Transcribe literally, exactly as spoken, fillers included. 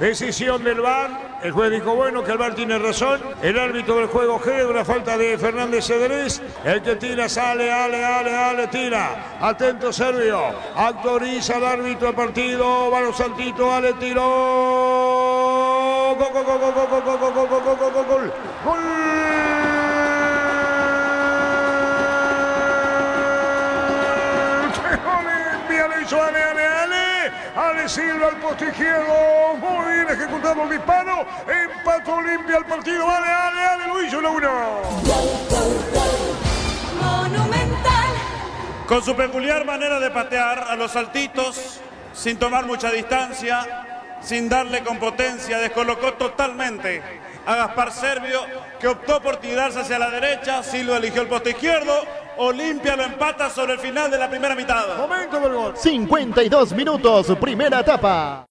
Decisión del V A R. El juez dijo, bueno, que el V A R tiene razón. El árbitro del juego G, una falta de Fernández Cedrés. El que tira sale, ale, ale, ale, tira. Atento Servio. Autoriza el árbitro del partido. Va los saltitos, ale, tiró. Gol, gol, gol, gol, gol, gol, gol, gol, gol, gol, gol, gol, gol. Gol. Le hizo ale, ale, ale. Ale Silva al poste izquierdo. Muy bien ejecutado el disparo. Empató Olimpia el partido. Ale, ale, ale. Lo hizo la uno. Monumental. Con su peculiar manera de patear a los saltitos, sin tomar mucha distancia, sin darle con potencia, descolocó totalmente a Gaspar Servio, que optó por tirarse hacia la derecha. Silva eligió el poste izquierdo. Olimpia lo empata sobre el final de la primera mitad. Momento del gol. cincuenta y dos minutos, primera etapa.